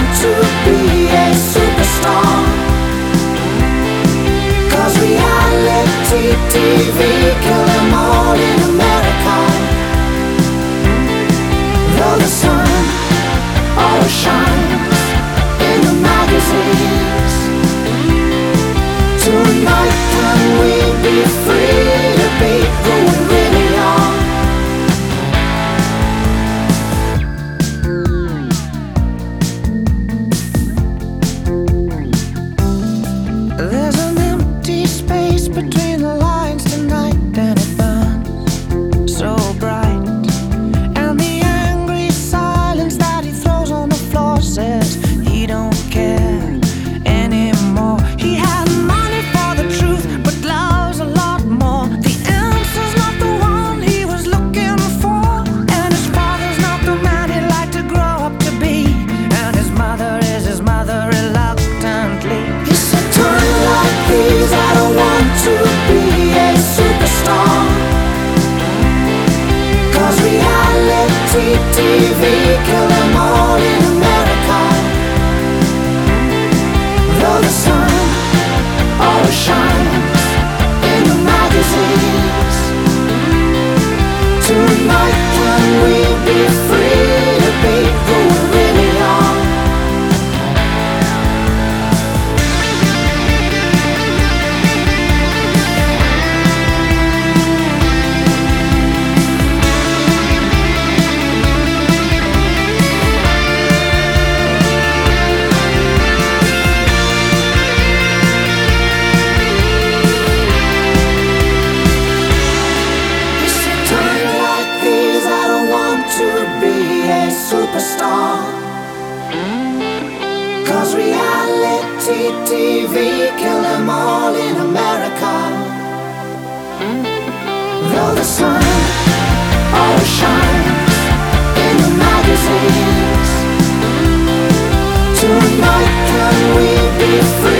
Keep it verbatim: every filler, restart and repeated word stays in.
to be a superstar. 'Cause reality T V kill them all in America. Though the sun always shines in the magazines, tonight can we be free to be who we really are? There's an empty space between the lines tonight, and it burns so bright. And the angry silence that he throws on the floor says he don't care anymore. He has money for the truth, but loves a lot more. The answer's not the one he was looking for, and his father's not the man he'd like to grow up to be, and his mother is his mother reluctantly. He said, "Times like these, I don't want to be a superstar. 'Cause reality T V kill them all in America. Though the sun always shines in the magazines, tonight can we be free to be who we really are?" He said, "Times like these, I don't want to be a superstar. 'Cause reality T V kill them all in America. Though the sun always shines in the magazines, tonight can we be free